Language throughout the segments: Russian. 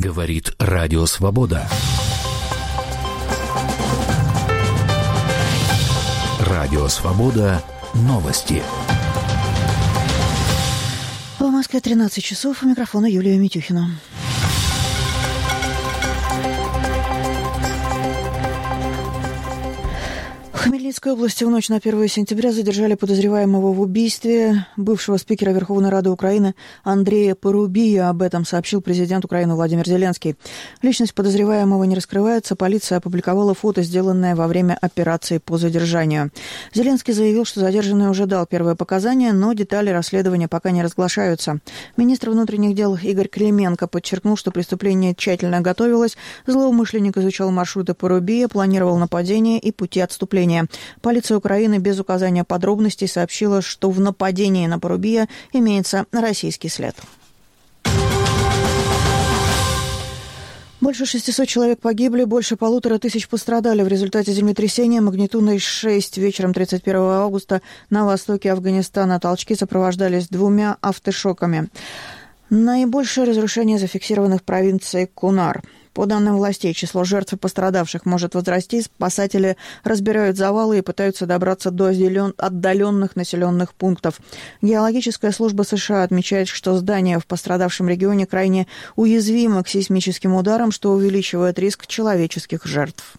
Говорит Радио Свобода. Радио Свобода. Новости. В Москве 13 часов. У микрофона Юлия Митюхина. В Хмельницкой области в ночь на 1 сентября задержали подозреваемого в убийстве бывшего спикера Верховной Рады Украины Андрея Порубия. Об этом сообщил президент Украины Владимир Зеленский. Личность подозреваемого не раскрывается. Полиция опубликовала фото, сделанное во время операции по задержанию. Зеленский заявил, что задержанный уже дал первые показания, но детали расследования пока не разглашаются. Министр внутренних дел Игорь Клименко подчеркнул, что преступление тщательно готовилось. Злоумышленник изучал маршруты Порубия, планировал нападение и пути отступления. Полиция Украины без указания подробностей сообщила, что в нападении на Порубия имеется российский след. Больше 600 человек погибли, больше 1500 пострадали в результате землетрясения магнитудой 6 вечером 31 августа на востоке Афганистана. Толчки сопровождались 2 автошоками. Наибольшее разрушение зафиксировано в провинции Кунар. По данным властей, число жертв и пострадавших может возрасти. Спасатели разбирают завалы и пытаются добраться до отдаленных населенных пунктов. Геологическая служба США отмечает, что здания в пострадавшем регионе крайне уязвимы к сейсмическим ударам, что увеличивает риск человеческих жертв.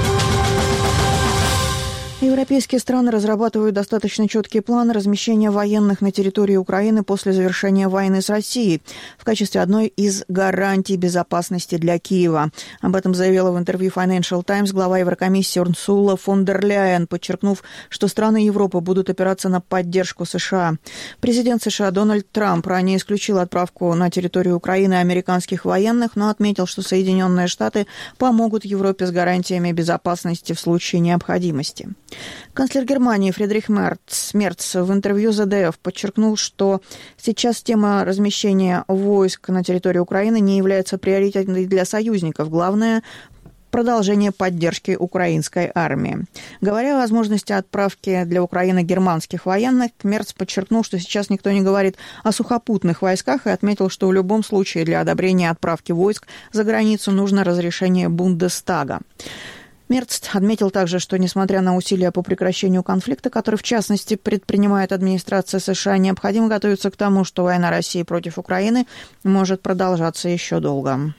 Европейские страны разрабатывают достаточно четкие планы размещения военных на территории Украины после завершения войны с Россией в качестве одной из гарантий безопасности для Киева. Об этом заявила в интервью Financial Times глава Еврокомиссии Урсула фон дер Ляйен, подчеркнув, что страны Европы будут опираться на поддержку США. Президент США Дональд Трамп ранее исключил отправку на территорию Украины американских военных, но отметил, что Соединенные Штаты помогут Европе с гарантиями безопасности в случае необходимости. Канцлер Германии Фридрих Мерц в интервью ЗДФ подчеркнул, что сейчас тема размещения войск на территории Украины не является приоритетной для союзников. Главное – продолжение поддержки украинской армии. Говоря о возможности отправки для Украины германских военных, Мерц подчеркнул, что сейчас никто не говорит о сухопутных войсках и отметил, что в любом случае для одобрения отправки войск за границу нужно разрешение Бундестага. Мерц отметил также, что, несмотря на усилия по прекращению конфликта, который, в частности, предпринимает администрация США, необходимо готовиться к тому, что война России против Украины может продолжаться еще долго.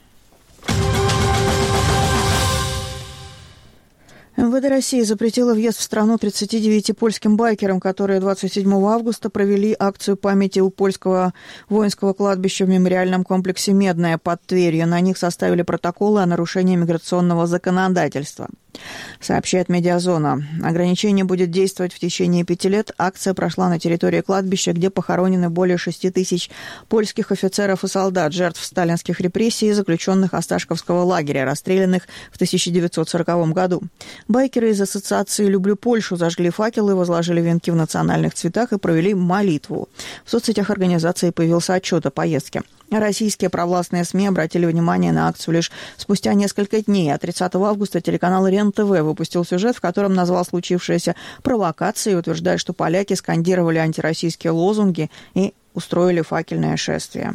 МВД России запретило въезд в страну 39 польским байкерам, которые 27 августа провели акцию памяти у польского воинского кладбища в мемориальном комплексе «Медное» под Тверью. На них составили протоколы о нарушении миграционного законодательства. Сообщает «Медиазона». Ограничение будет действовать в течение 5 лет. Акция прошла на территории кладбища, где похоронены более 6 тысяч польских офицеров и солдат, жертв сталинских репрессий и заключенных Осташковского лагеря, расстрелянных в 1940 году. Байкеры из ассоциации «Люблю Польшу» зажгли факелы, возложили венки в национальных цветах и провели молитву. В соцсетях организации появился отчет о поездке. Российские провластные СМИ обратили внимание на акцию лишь спустя несколько дней. А 30 августа телеканал РЕН-ТВ выпустил сюжет, в котором назвал случившееся провокацией, утверждая, что поляки скандировали антироссийские лозунги и устроили факельное шествие.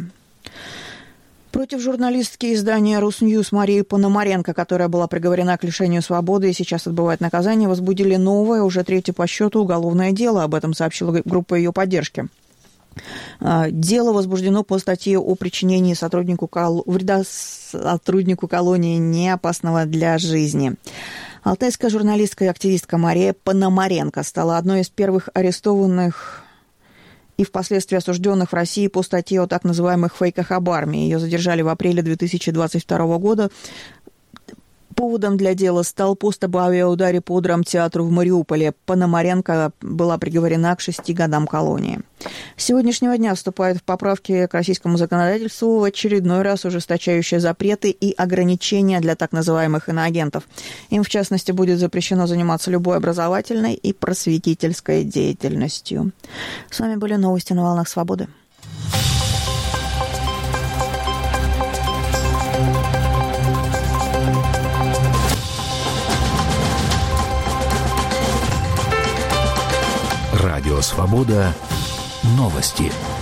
Против журналистки издания «Русньюз» Марии Пономаренко, которая была приговорена к лишению свободы и сейчас отбывает наказание, возбудили новое, уже 3-е по счету, уголовное дело. Об этом сообщила группа ее поддержки. Дело возбуждено по статье о причинении вреда сотруднику колонии неопасного для жизни. Алтайская журналистка и активистка Мария Пономаренко стала одной из первых арестованных и впоследствии осужденных в России по статье о так называемых фейках об армии. Ее задержали в апреле 2022 года. Поводом для дела стал пост об авиаударе по драмтеатру в Мариуполе. Пономаренко была приговорена к 6 годам колонии. С сегодняшнего дня вступают в поправки к российскому законодательству в очередной раз ужесточающие запреты и ограничения для так называемых иноагентов. Им, в частности, будет запрещено заниматься любой образовательной и просветительской деятельностью. С вами были новости на волнах свободы. Радио «Свобода». Новости.